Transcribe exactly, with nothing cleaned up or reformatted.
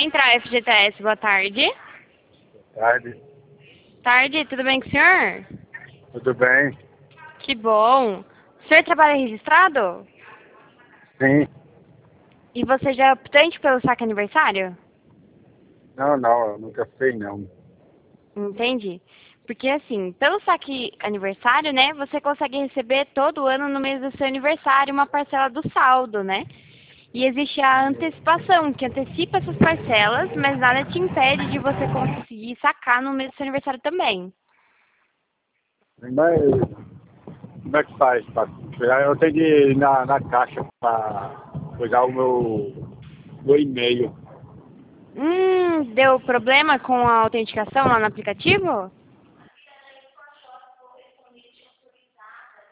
Central F G T S, boa tarde. Tarde. Tarde, tudo bem com o senhor? Tudo bem? Que bom. O senhor trabalha registrado? Sim. E você já é optante pelo saque aniversário? Não, não, eu nunca fui, não. Entendi. Porque assim, pelo saque aniversário, né, você consegue receber todo ano no mês do seu aniversário uma parcela do saldo, né? E existe a antecipação, que antecipa essas parcelas, mas nada te impede de você conseguir sacar no mês do seu aniversário também. Mas como é que faz? Pra... Eu tenho que ir na, na caixa para pegar o meu, meu e-mail. Hum, deu problema com a autenticação lá no aplicativo?